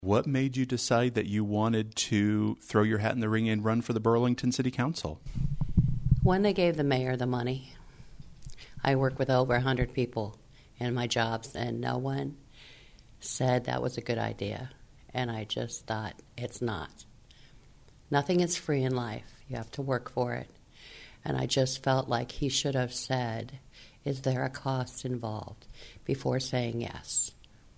What made you decide that you wanted to throw your hat in the ring and run for the Burlington City Council? When they gave the mayor the money, I work with over 100 people in my jobs, and no one said that was a good idea. And I just thought, it's not. Nothing is free in life. You have to work for it. And I just felt like he should have said, is there a cost involved, before saying yes.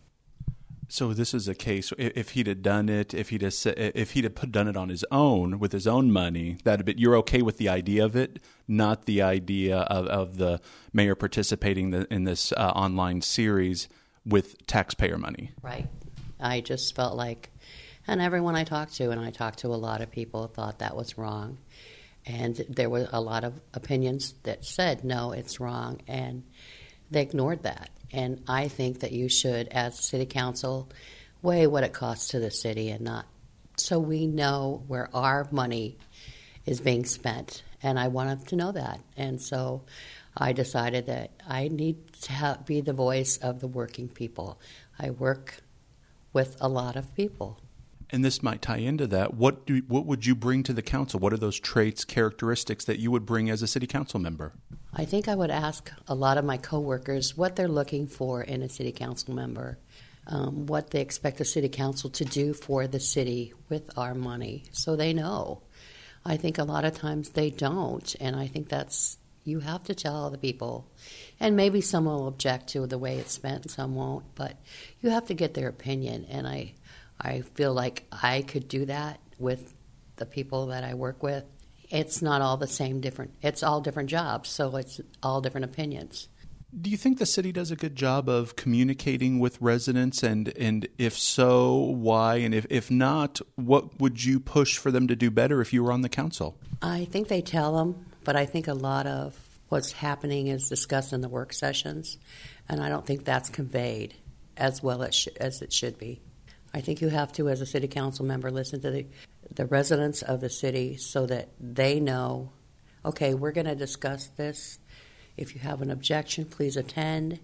So this is a case. If he'd have done it, if he'd have done it on his own with his own money, you're okay with the idea of it, not the idea of the mayor participating in this online series with taxpayer money. Right. I just felt like, and everyone I talked to, and I talked to a lot of people, thought that was wrong. And there were a lot of opinions that said, no, it's wrong, and they ignored that. And I think that you should, as city council, weigh what it costs to the city and not, so we know where our money is being spent. And I wanted to know that. And so I decided that I need to be the voice of the working people. I work with a lot of people. And this might tie into that. What would you bring to the council? What are those traits, characteristics that you would bring as a city council member? I think I would ask a lot of my coworkers what they're looking for in a city council member, what they expect the city council to do for the city with our money, so they know. I think a lot of times they don't, and I think you have to tell the people. And maybe some will object to the way it's spent and some won't, but you have to get their opinion, and I feel like I could do that with the people that I work with. It's not all the same it's all different jobs, so it's all different opinions. Do you think the city does a good job of communicating with residents, and if so, why? And if not, what would you push for them to do better if you were on the council? I think they tell them, but I think a lot of what's happening is discussed in the work sessions, and I don't think that's conveyed as well as it should be. I think you have to, as a city council member, listen to the residents of the city so that they know, okay, we're going to discuss this. If you have an objection, please attend.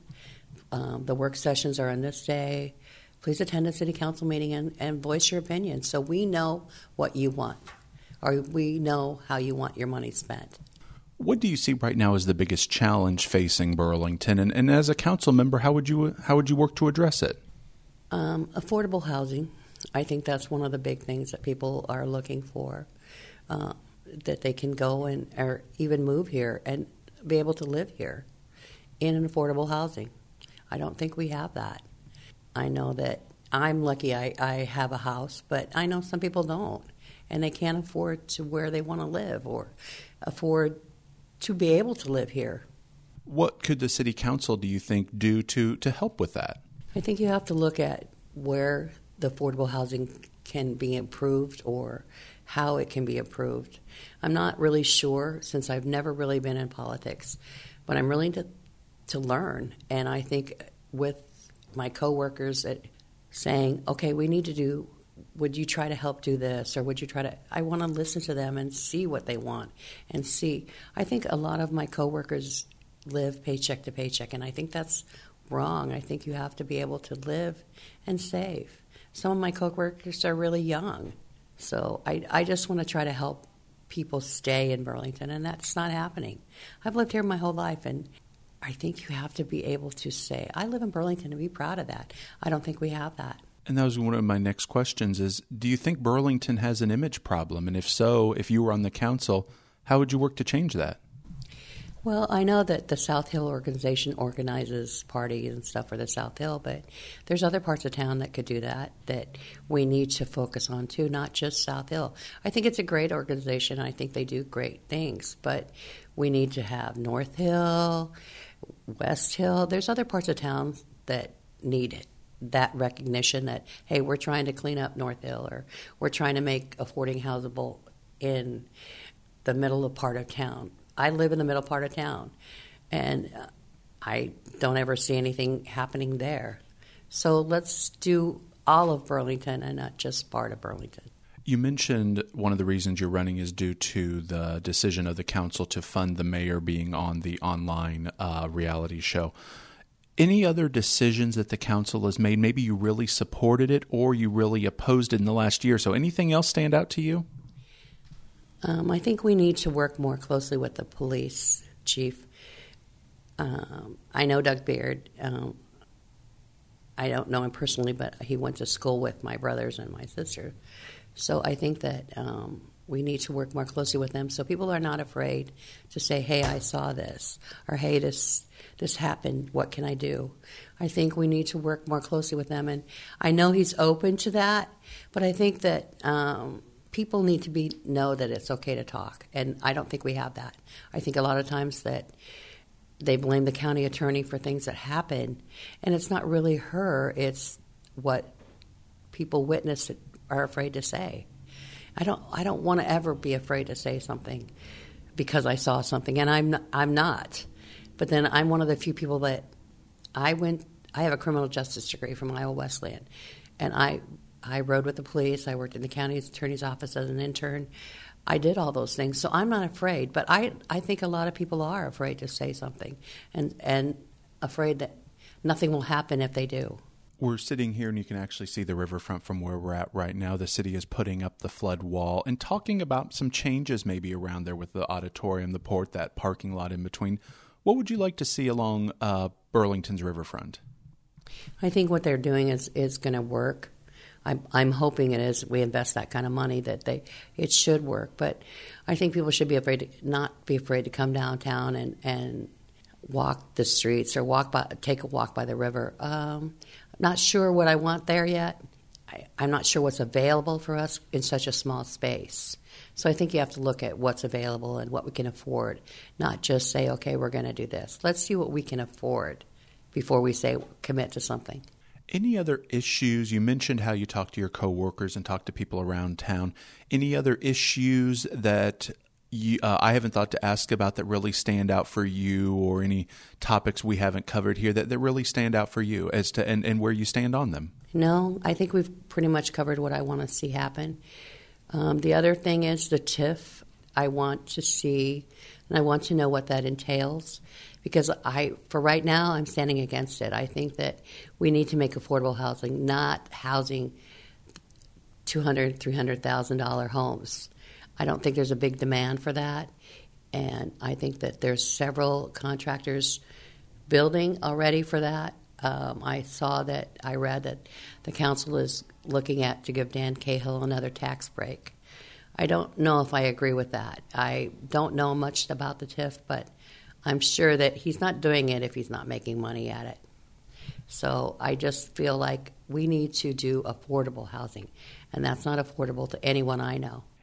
The work sessions are on this day. Please attend a city council meeting and voice your opinion so we know what you want, or we know how you want your money spent. What do you see right now as the biggest challenge facing Burlington? And as a council member, how would you work to address it? Affordable housing. I think that's one of the big things that people are looking for, that they can go or even move here and be able to live here in an affordable housing. I don't think we have that. I know that I'm lucky I have a house, but I know some people don't, and they can't afford to where they want to live or afford to be able to live here. What could the city council, do you think, do to help with that? I think you have to look at where the affordable housing can be improved or how it can be improved. I'm not really sure, since I've never really been in politics, but I'm willing to learn. And I think with my coworkers saying, okay, would you try to help do this, or would you try to, I want to listen to them and see what they want and see. I think a lot of my coworkers live paycheck to paycheck, and I think that's wrong. I think you have to be able to live and save. Some of my coworkers are really young, so I just want to try to help people stay in Burlington, and that's not happening. I've lived here my whole life, and I think you have to be able to say, I live in Burlington, and be proud of that. I don't think we have that. And that was one of my next questions is, do you think Burlington has an image problem? And if so, if you were on the council, how would you work to change that? Well, I know that the South Hill organization organizes parties and stuff for the South Hill, but there's other parts of town that could do that we need to focus on too, not just South Hill. I think it's a great organization. I think they do great things, but we need to have North Hill, West Hill. There's other parts of town that need it. That recognition that, hey, we're trying to clean up North Hill, or we're trying to make affording housable in the middle part of town. I live in the middle part of town, and I don't ever see anything happening there. So let's do all of Burlington and not just part of Burlington. You mentioned one of the reasons you're running is due to the decision of the council to fund the mayor being on the online reality show. Any other decisions that the council has made? Maybe you really supported it or you really opposed it in the last year. So anything else stand out to you? I think we need to work more closely with the police chief. I know Doug Beard. I don't know him personally, but he went to school with my brothers and my sister. So I think that we need to work more closely with them so people are not afraid to say, hey, I saw this, or hey, this happened, what can I do? I think we need to work more closely with them. And I know he's open to that, but I think that people need to know that it's okay to talk. And I don't think we have that. I think a lot of times that they blame the county attorney for things that happen, and it's not really her, it's what people witness that are afraid to say. I don't want to ever be afraid to say something because I saw something, and I'm not. But then I'm one of the few people that I have a criminal justice degree from Iowa Wesleyan, and I rode with the police. I worked in the county attorney's office as an intern. I did all those things, so I'm not afraid. But I think a lot of people are afraid to say something and afraid that nothing will happen if they do. We're sitting here and you can actually see the riverfront from where we're at right now. The city is putting up the flood wall and talking about some changes maybe around there with the auditorium, the port, that parking lot in between. What would you like to see along Burlington's riverfront? I think what they're doing is going to work. I'm hoping it is. We invest that kind of money that it should work. But I think people should not be afraid to come downtown and walk the streets or take a walk by the river. Not sure what I want there yet. I'm not sure what's available for us in such a small space. So I think you have to look at what's available and what we can afford, not just say, okay, we're going to do this. Let's see what we can afford before we say commit to something. Any other issues? You mentioned how you talk to your coworkers and talk to people around town. Any other issues that I haven't thought to ask about that really stand out for you, or any topics we haven't covered here that really stand out for you as to and where you stand on them? No, I think we've pretty much covered what I want to see happen. The other thing is the TIF. I want to see, and I want to know what that entails, because for right now, I'm standing against it. I think that we need to make affordable housing, not housing $200,000, $300,000 homes. I don't think there's a big demand for that, and I think that there's several contractors building already for that. I read that the council is looking at to give Dan Cahill another tax break. I don't know if I agree with that. I don't know much about the TIF, but I'm sure that he's not doing it if he's not making money at it. So I just feel like we need to do affordable housing, and that's not affordable to anyone I know.